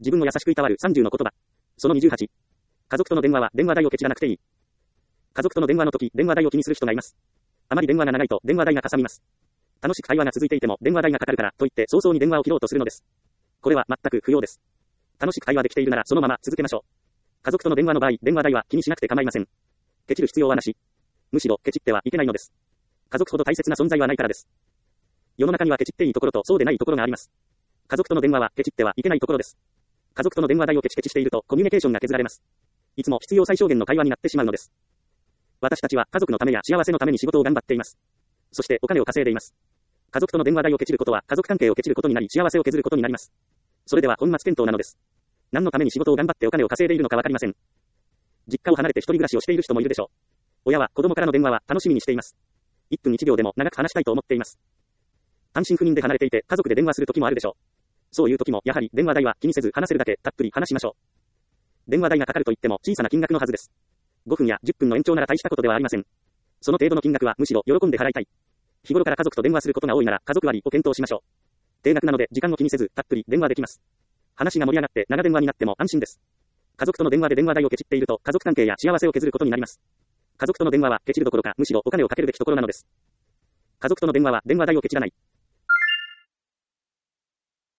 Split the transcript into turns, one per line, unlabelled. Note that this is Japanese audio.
自分を優しくいたわる30の言葉。その28。家族との電話は電話代をケチらなくていい。家族との電話の時、電話代を気にする人がいます。あまり電話が長いと電話代がかさみます。楽しく会話が続いていても電話代がかかるからと言って早々に電話を切ろうとするのです。これは全く不要です。楽しく会話できているならそのまま続けましょう。家族との電話の場合、電話代は気にしなくて構いません。ケチる必要はなし。むしろケチってはいけないのです。家族ほど大切な存在はないからです。世の中にはケチっていいところとそうでないところがあります。家族との電話はケチってはいけないところです。家族との電話代をケチケチしているとコミュニケーションが削られます。いつも必要最小限の会話になってしまうのです。私たちは家族のためや幸せのために仕事を頑張っています。そしてお金を稼いでいます。家族との電話代をケチることは家族関係をケチることになり幸せを削ることになります。それでは本末転倒なのです。何のために仕事を頑張ってお金を稼いでいるのかわかりません。実家を離れて一人暮らしをしている人もいるでしょう。親は子供からの電話は楽しみにしています。1分1秒でも長く話したいと思っています。単身赴任で離れていて家族で電話する時もあるでしょう。そういう時もやはり電話代は気にせず話せるだけたっぷり話しましょう。電話代がかかると言っても小さな金額のはずです。5分や10分の延長なら大したことではありません。その程度の金額はむしろ喜んで払いたい。日頃から家族と電話することが多いなら家族割を検討しましょう。定額なので時間を気にせずたっぷり電話できます。話が盛り上がって長電話になっても安心です。家族との電話で電話代をケチっていると家族関係や幸せを削ることになります。家族との電話はケチるどころかむしろお金をかけるべきところなのです。家族との電話は電話代をケチらない。